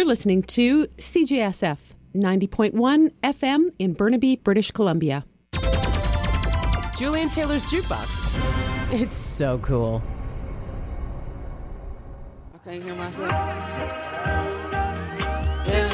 You're listening to CJSF 90.1 FM in Burnaby, British Columbia. Julian Taylor's Jukebox. It's so cool. I can't hear myself. Yeah.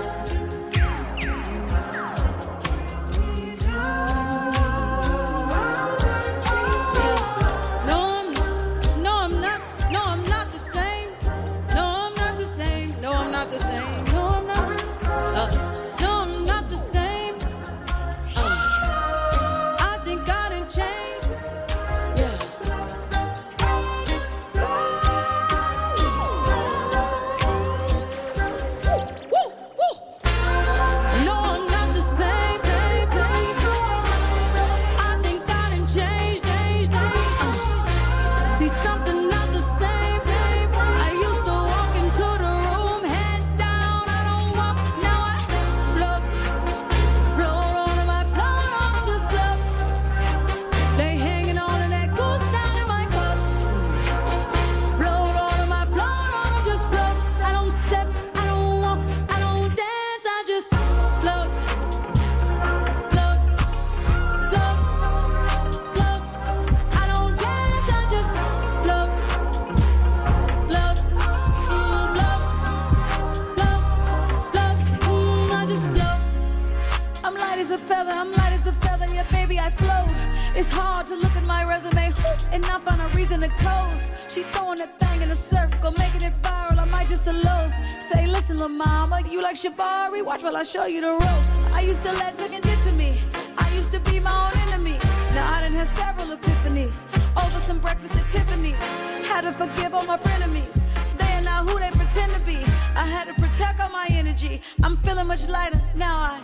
It's hard to look at my resume and not find a reason to toast. She throwing that thing in a circle, making it viral. I might just elope. Say, listen, lil' mama, you like Shabari? Watch while I show you the ropes. I used to let chicken get to me. I used to be my own enemy. Now I done had several epiphanies over some breakfast at Tiffany's. Had to forgive all my frenemies. They are not who they pretend to be. I had to protect all my energy. I'm feeling much lighter now. I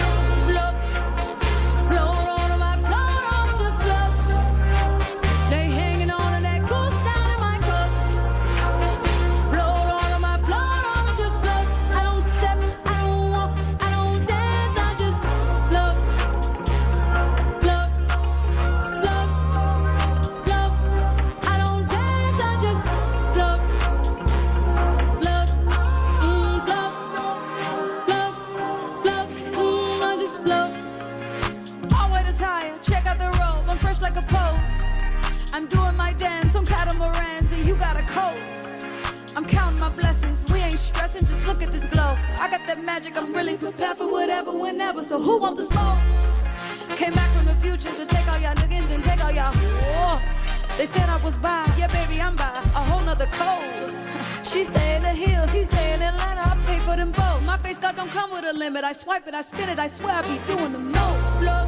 float on my float on this float. They hanging on to that goose down in my cup. Float on my float on this float. I don't step, I don't walk, I don't dance. I just float, float, float, float. I don't dance, I just float, float, float, float, float. I just float. Check out the robe, I'm fresh like a Pope. I'm doing my dance on catamarans and you got a coat. I'm counting my blessings, we ain't stressing, just look at this glow. I got that magic, I'm really prepared for whatever, whenever. So who wants the smoke? Came back from the future to take all y'all niggas and take all y'all wars. They said I was by, yeah baby I'm by a whole nother coast. She stay in the hills, he stay in Atlanta, I pay for them both. My face card don't come with a limit, I swipe it, I spin it, I swear I be doing the most. Float.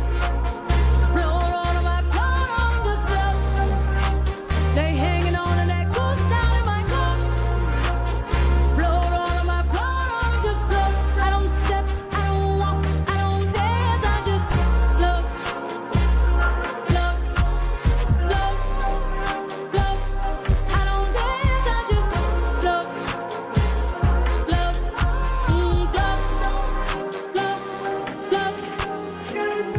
They hanging on to that goose down in my cup. Float on my float on just float. I don't step, I don't walk, I don't dance. I just float, float, float, float. I don't dance, I just float, float, float,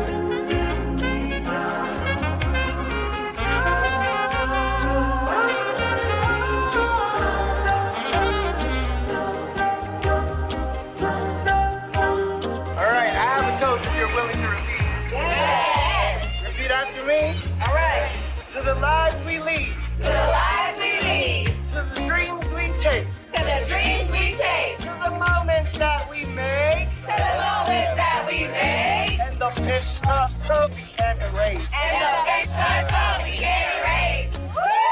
To the lives we lead. To the lives we lead. To the dreams we chase. To the dreams we chase. To the moments that we make. To the moments that we make. And the picture we can't erase. And the picture we can't erase.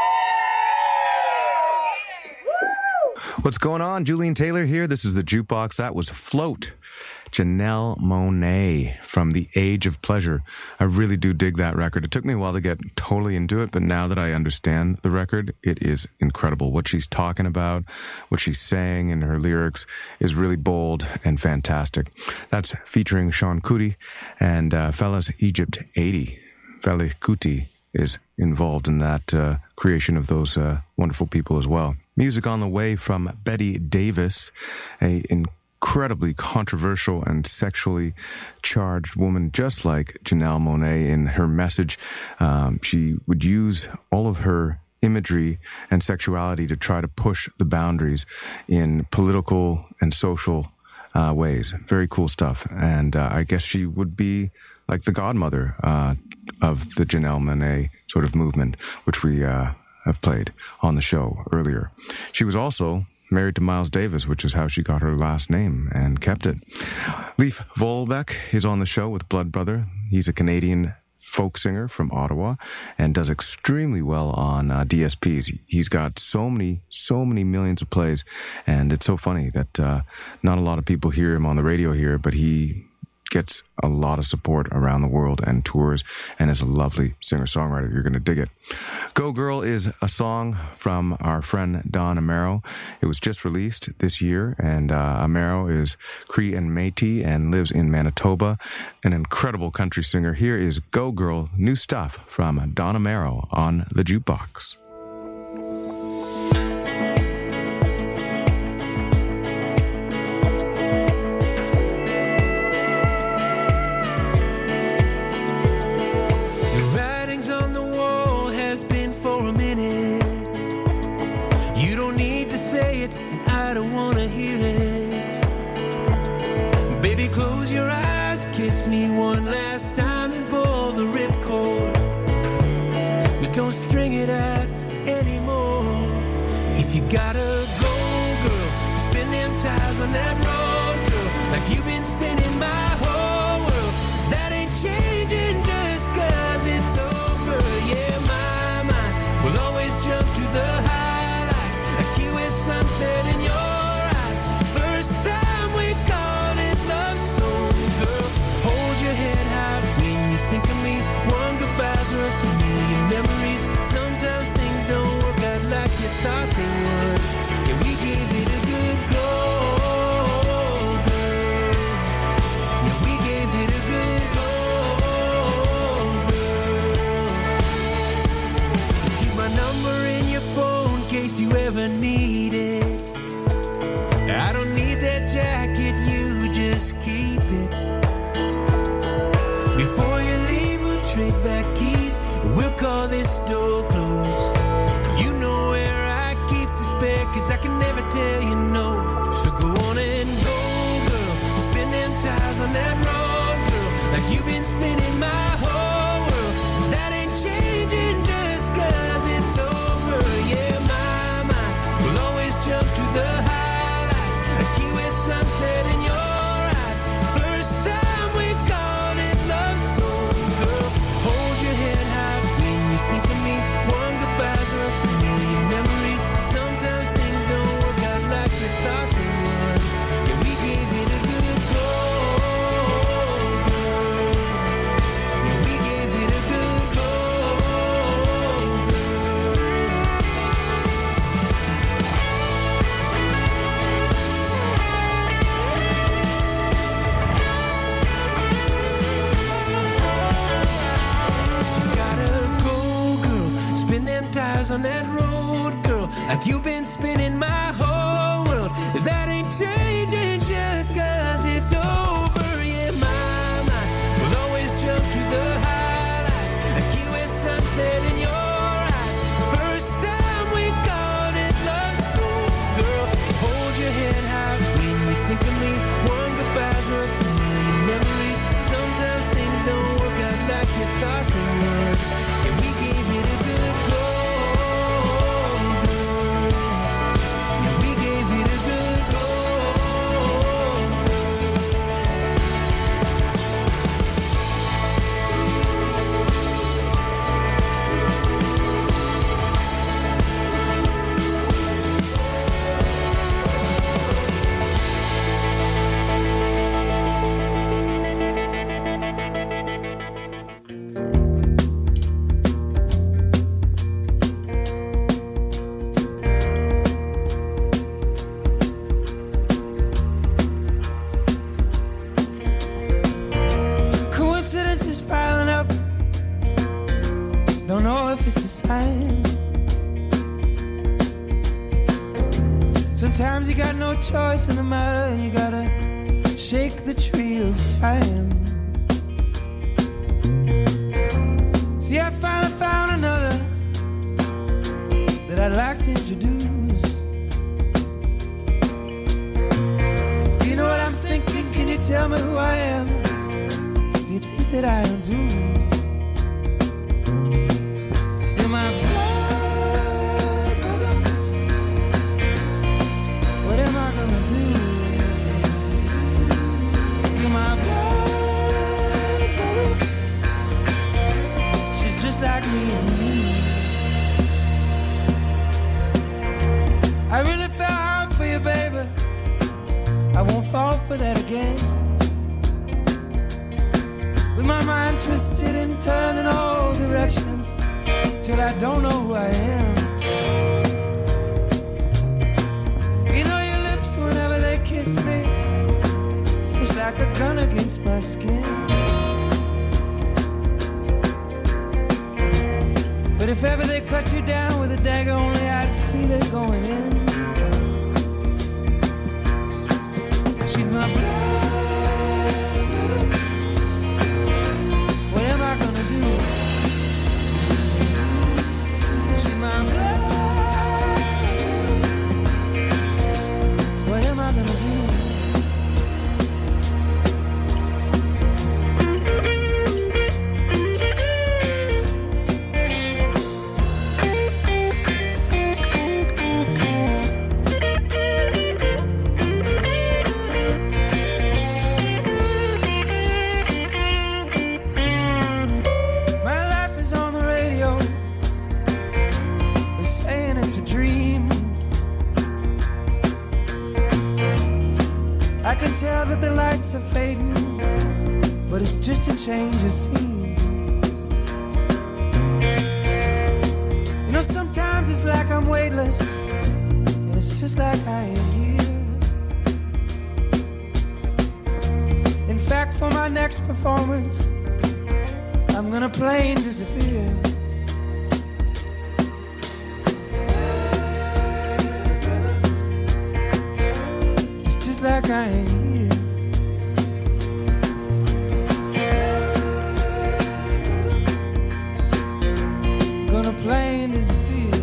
What's going on? Julian Taylor here. This is the Jukebox. That was Float. Janelle Monáe from The Age of Pleasure. I really do dig that record. It took me a while to get totally into it, but now that I understand the record, it is incredible. What she's talking about, what she's saying in her lyrics is really bold and fantastic. That's featuring Sean Kuti and Fellas Egypt 80. Fela Kuti is involved in that creation of those wonderful people as well. Music on the way from Betty Davis, an incredibly controversial and sexually charged woman, just like Janelle Monáe in her message. She would use all of her imagery and sexuality to try to push the boundaries in political and social ways. Very cool stuff. And I guess she would be like the godmother of the Janelle Monáe sort of movement, which we have played on the show earlier. She was also married to Miles Davis, which is how she got her last name and kept it. Leif Volbeck is on the show with Blood Brother. He's a Canadian folk singer from Ottawa and does extremely well on DSPs. He's got so many millions of plays, and it's so funny that not a lot of people hear him on the radio here, but he gets a lot of support around the world and tours, and is a lovely singer-songwriter. You're going to dig it. Go Girl is a song from our friend Don Amaro. It was just released this year, and Amaro is Cree and Métis and lives in Manitoba. An incredible country singer. Here is Go Girl, new stuff from Don Amaro on the Jukebox. I don't wanna hear it. Baby, close your eyes, kiss me one last time and pull the ripcord. We don't string it out anymore. If you gotta go, girl, spin them tires on that road, girl, like you've been spinning my whole world. That ain't changing just 'cause it's over. Yeah, my mind will always jump to the highlights, like Key West sunset in your eyes. First time we called it love song, girl. Hold your head high when you think of me. One goodbye's worth a million memories. Sometimes things don't work out like you thought they would. Yeah, we gave it a good go, girl. Yeah, we gave it a good go, girl. Keep my number in your phone in case you ever need it. I don't need that jacket, you just keep it. Before you leave, we'll trade back keys, and we'll call this door closed. You know where I keep the spare, 'cause I can never tell you no. So go on and go, girl. Spin them tires on that road, girl, like you've been spinning my whole world. That ain't changing just 'cause it's over. Yeah, my mind will always jump to the highlights, a Key West sunset in your eyes. First time we called it love song, girl. Hold your head high when you think of me. One goodbye's worth a million memories. Sometimes things don't work out like we thought they would. Yeah, we gave it a good go, girl. Yeah, we gave it a good go, gotta go, girl. Spin them tires on that road, girl, like you've been spinning my whole world. That ain't changing just 'cause it's over. Yeah, my mind will always jump to the highlights, a Key West sunset in your eyes. First time we called it love song, girl. Hold your head high when you think of me. One goodbye's worth a million memories. Sometimes things don't work out like you thought they would. And we gave it a good go, girl. Yeah, we gave it a good go, coincidences piling up. Don't know if it's a sign. Sometimes you got no choice in the matter, and you gotta shake the tree of time. See, I finally found another I'd like to introduce. You know what I'm thinking? Can you tell me who I am? Do you think that I am doomed? You're my blood brother. What am I gonna do? You're my blood brother. She's just like me and me. I really fell hard for you, baby. I won't fall for that again. With my mind twisted and turned in all directions, till I don't know who I am. You know your lips, whenever they kiss me, it's like a gun against my skin. But if ever they cut you down with a dagger, only I'd feel it going in. She's my blood. What am I gonna do? She's my blood. What am I gonna do? Tell that the lights are fading, but it's just a change of scene. You know, sometimes it's like I'm weightless, and it's just like I ain't here. In fact, for my next performance, I'm gonna plain disappear. It's just like I ain't here. Plain disappear.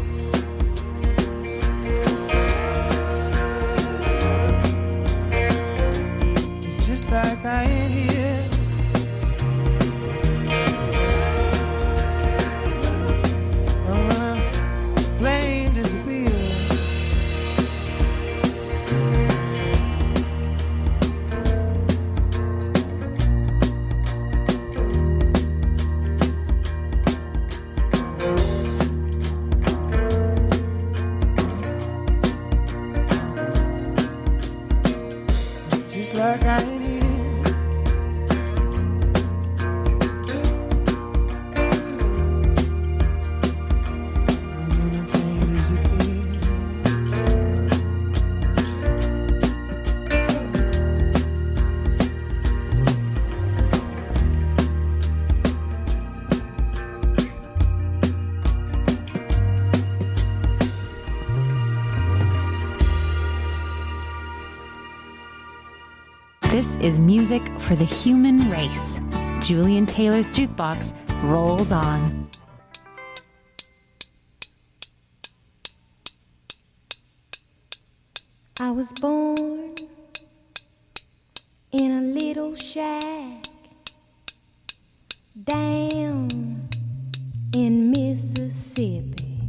It's just like I ain't here. I'm gonna plain disappear. Like I ain't here. I'm gonna plain disappear. This is music for the human race. Julian Taylor's Jukebox rolls on. I was born in a little shack down in Mississippi.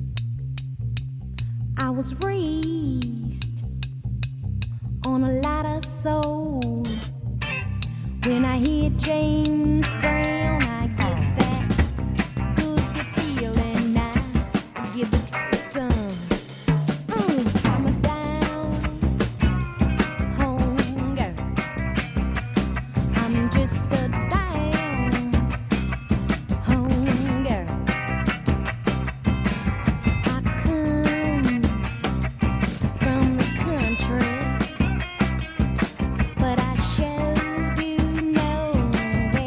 I was raised on a lot of soul. When I hear James Brown, I gets that good feeling. I give it some. I'm a down home girl. I'm just a down home girl. I come from the country, but I sure do know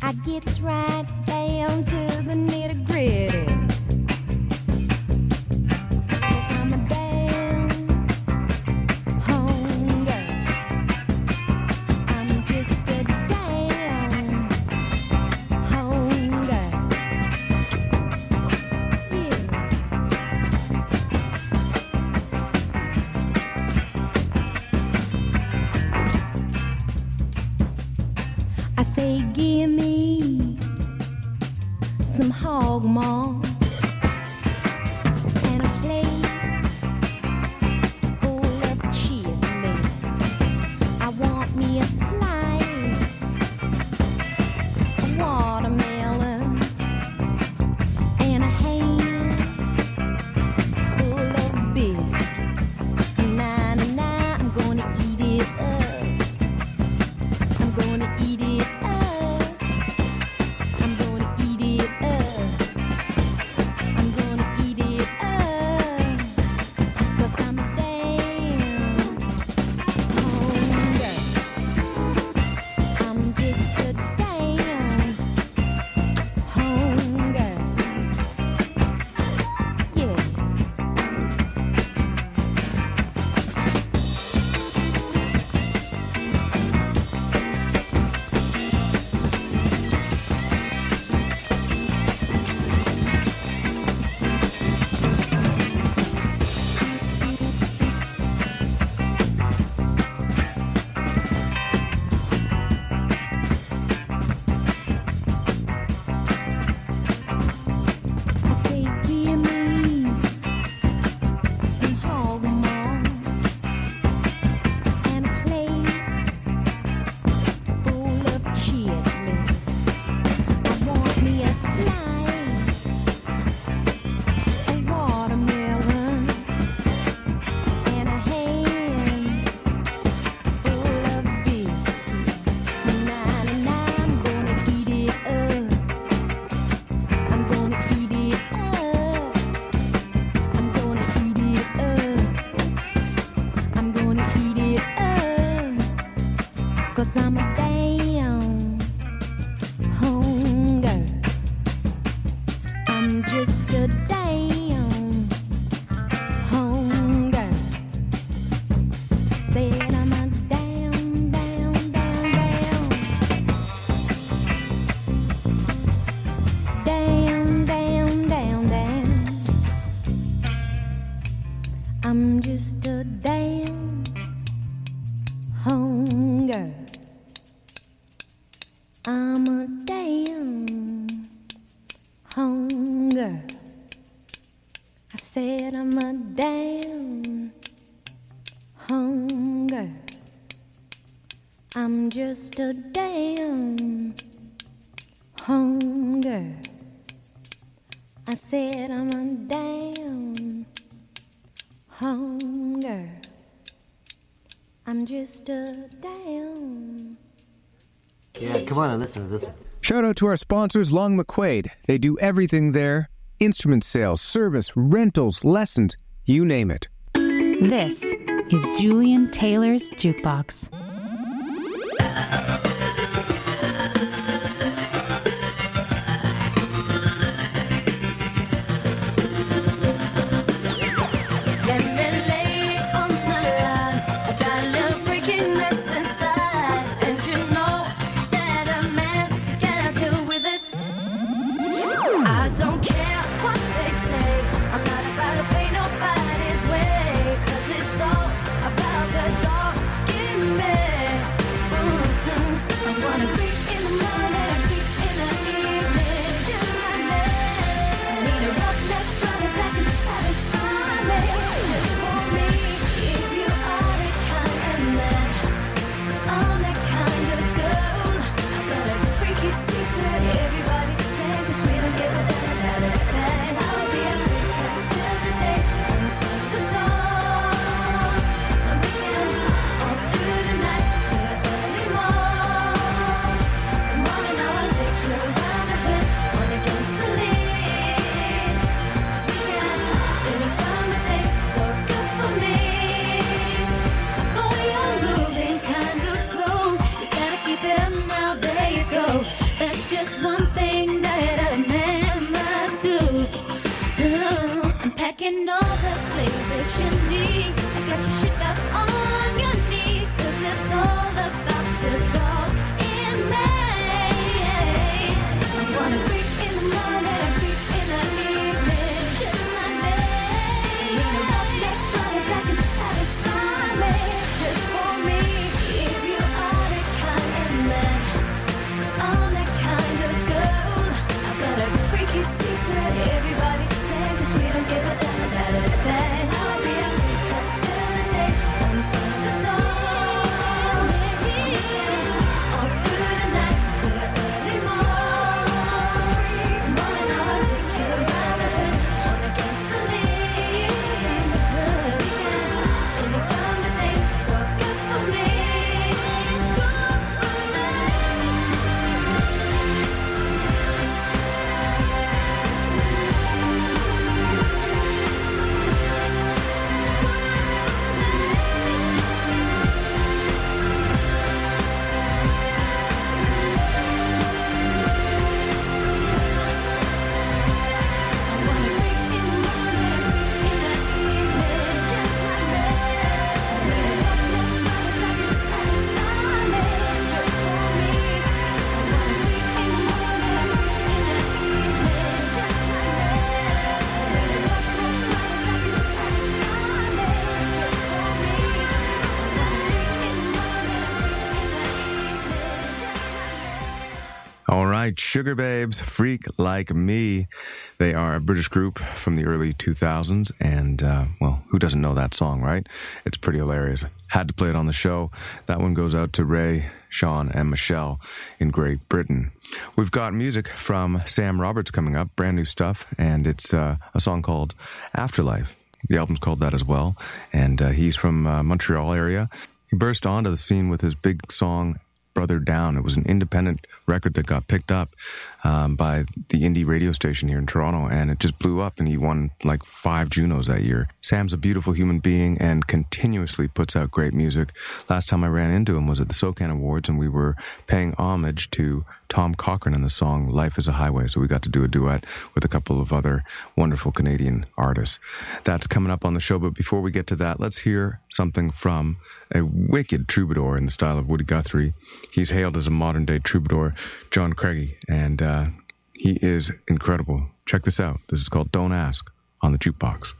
I gets right down to the nitty gritty. I'm a damn home girl. I'm just a damn home girl. Yeah. I say, give me some hog maw and a plate full of chitlins. I want me a slice of watermelon and a hand full of biscuits. Nah, nah, nah, I'm gonna eat it up. I'm gonna eat it up. I'm gonna eat it up. I'm gonna eat it up. 'Cause I'm a damn home girl. I'm just a damn home girl. Yeah. I say, give me some hog maw and a plate full of chitlins. I want me a slice of watermelon and a hand full of biscuits. Nah, nah, nah, I'm gonna eat it up. I'm gonna eat it up. I'm gonna eat it up. I'm gonna eat it up. 'Cause I'm a damn home girl. I'm just a damn home girl. Said I'm a damn, damn, damn, damn. Damn, damn, damn, damn. I'm just a damn home girl. I'm a damn home girl. I said I'm a damn home girl. I'm just a damn home girl. I said I'm a damn home girl. I'm just a damn. Yeah, come on and listen to this one. Shout out to our sponsors, Long McQuaid. They do everything there. Instrument sales, service, rentals, lessons, you name it. This is Julian Taylor's Jukebox. Let me lay it on the line. I got a little freakiness inside, and you know that a man has gotta deal with it. I don't care what they say. I'm not about to pay nobody's way, 'cause it's all about the dog in me. All right, Sugar Babes, Freak Like Me. They are a British group from the early 2000s, and, well, who doesn't know that song, right? It's pretty hilarious. Had to play it on the show. That one goes out to Ray, Sean, and Michelle in Great Britain. We've got music from Sam Roberts coming up, brand new stuff, and it's a song called Afterlife. The album's called that as well, and he's from Montreal area. He burst onto the scene with his big song, Brother Down. It was an independent record that got picked up by the indie radio station here in Toronto, and it just blew up, and he won like 5 Junos that year. Sam's a beautiful human being and continuously puts out great music. Last time I ran into him was at the SOCAN Awards, and we were paying homage to Tom Cochrane in the song Life is a Highway, so we got to do a duet with a couple of other wonderful Canadian artists. That's coming up on the show, but before we get to that, let's hear something from a wicked troubadour in the style of Woody Guthrie. He's hailed as a modern-day troubadour, John Craigie, and he is incredible. Check this out. This is called Don't Ask on the Jukebox.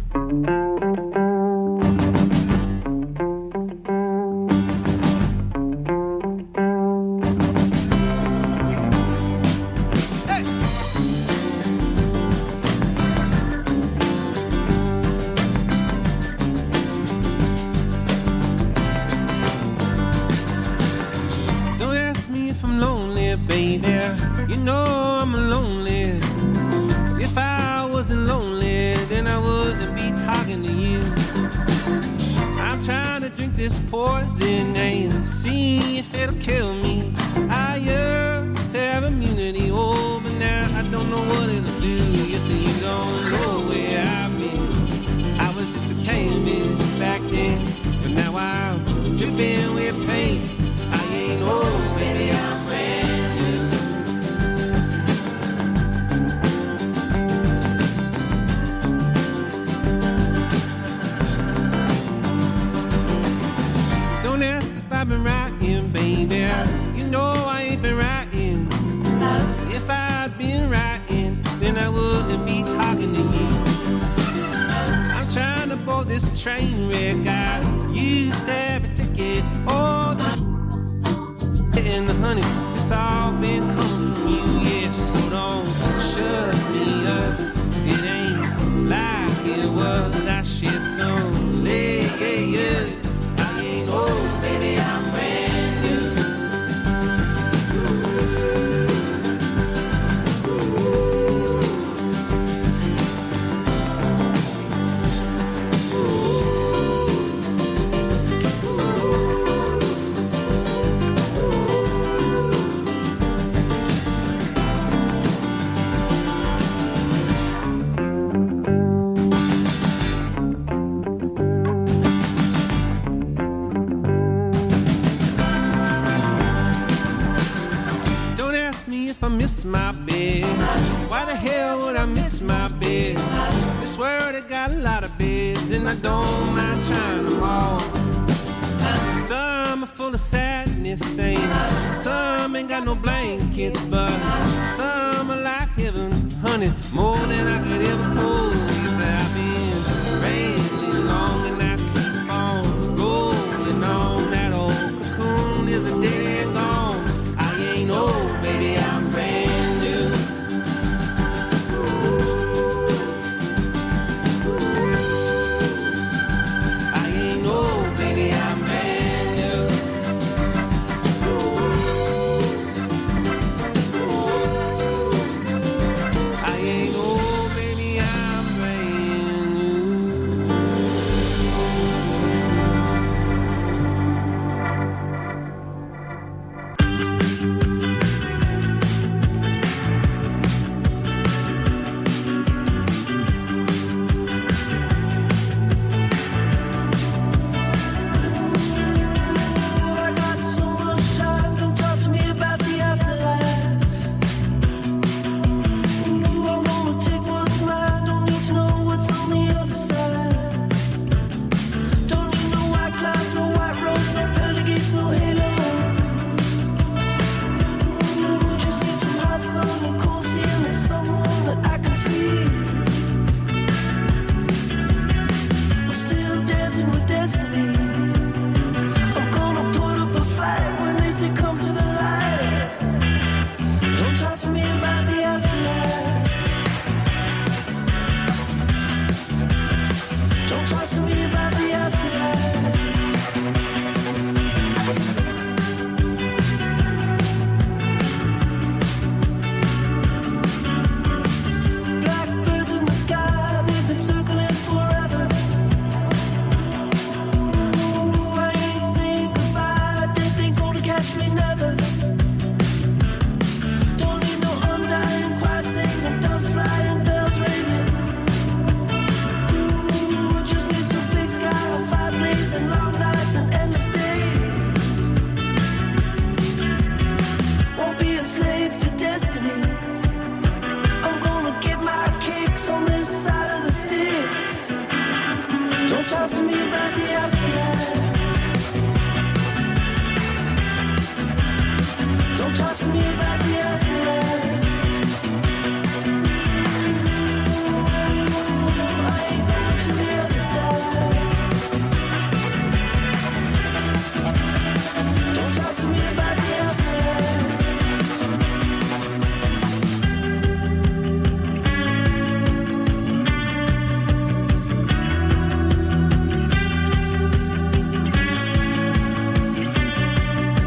Poison and see if it'll kill me. I used to have immunity, oh, but now I don't know what it'll do. You see, you don't know where I've been. I was just a canvas back then, but now I'm dripping with pain. I ain't old, baby, I'm brand I've been writing, baby. You know I ain't been writing. If I'd been writing, then I wouldn't be talking to you. I'm trying to board this train wreck. I used to have a ticket. Oh, the and the honey, it's all been coming from you. Yeah, so don't shut me up. It ain't like it was. I shed some layers. I ain't old, baby, I'm brand new. I miss my bed. Why the hell would I miss my bed? This world it got a lot of beds, and I don't mind trying them all. Some are full of sadness, and some ain't got no blankets, but some are like heaven, honey, more than I could ever pull. You say I've been raining long, and I keep on rolling on. That old cocoon is a dead gone. I ain't old, baby, I'm brand new. I ain't old, baby, I'm brand new. I ain't old, baby, I'm Talk to me about